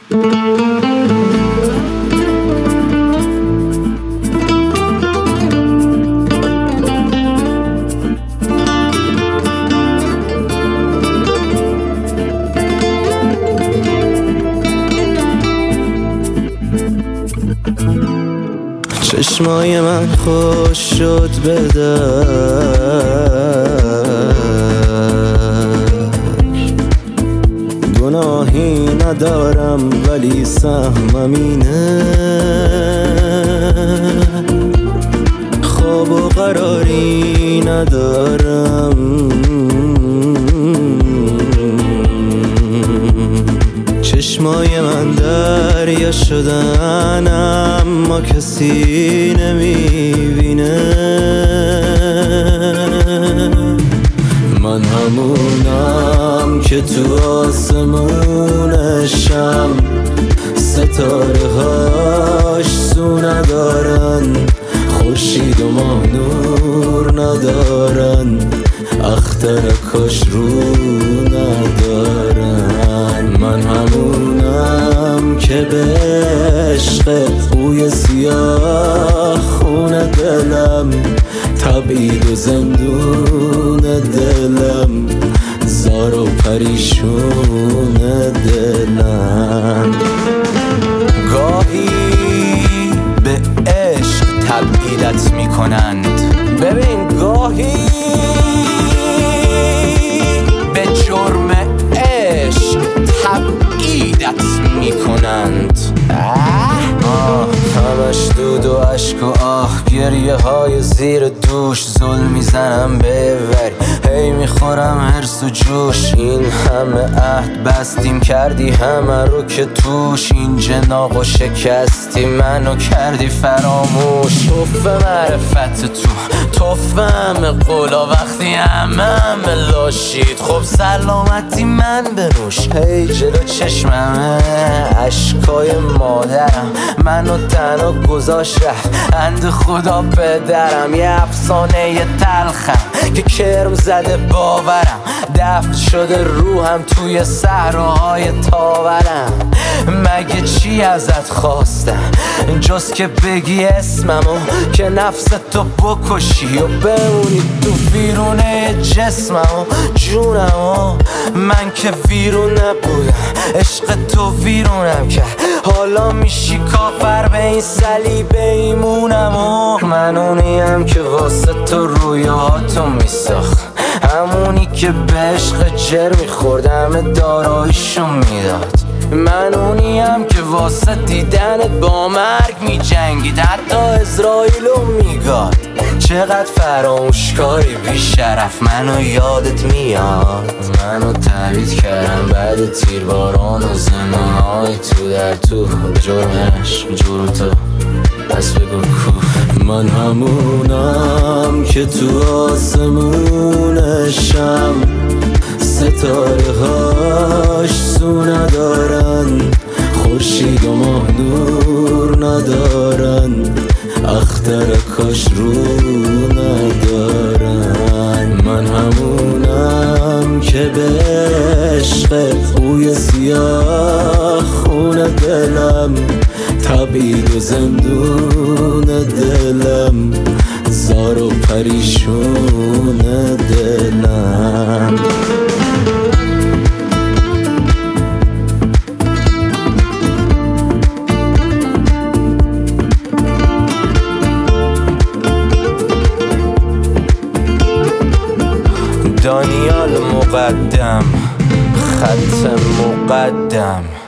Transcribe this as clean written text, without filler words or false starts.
چشمای من خوش شد به گناهی ندارم ولی سهمم اینه، خواب و قراری ندارم، چشمای من دریا شدن اما کسی نمیبینه. من همونم که تو آسمونشم، ستاره هاش سو ندارن، خورشید و ماه نور ندارن، اخترکاش رو ندارن. من همونم که به عشق خوی سیاه خون دلم، تبعید و زندون دلم، زار و پریشون دلم. گاهی به عشق تبعیدت میکنند، ببین گاهی به جرم عشق تبعیدت میکنند. همش دود و عشق و آه، گریه های زیر دوش، ظلم میزنم به وری، هی میخورم هرس و جوش. این همه عهد بستیم، کردی همه رو که توش، این جناق و شکستی منو کردی فراموش. توف معرفت توف همه قولا، وقتی همه لاشید خب سلامتی من بنوش. هی جلو چشممه عشقای مادرم، منو تنها گذاشت رفت اند خدا پدرم. یه افسانه یه تلخم که کرم زده باورم، دفن شده روحم توی صحراهای تاورم. مگه چی ازت خواستم جز که بگی اسممو، که نفس تو بکشی و بمونی تو ویرونه جسممو جونمو. من که ویرون نبودم، عشق تو ویرونم کرد، حالا میشی کافر به این صلیب ایمونمو. من اونیم که واسه تو رویاتو میساخت، همونی که به عشق جر میخورد همه داراییشو میداد. من اونیم که واسه دیدنت با مرگ میجنگید، حتی اسرائیلو میگاد. چقدر فراموشکاری بی شرف، منو یادت میاد. منو تبعید کردم بعد تیرباران و زندانهای تو در تو، به جرمش به جور تو پس بگو کو. من همونم که تو آسمونشم، ستاره هاش سو ندارن، خورشید و ماه نور ندارن، اخترکاش رو ندارن. من همونم که به عشق خوی سیاه خون دلم، تبعید و زندون دلم، زار و پریشون دلم. دانیال مقدم، خط مقدم.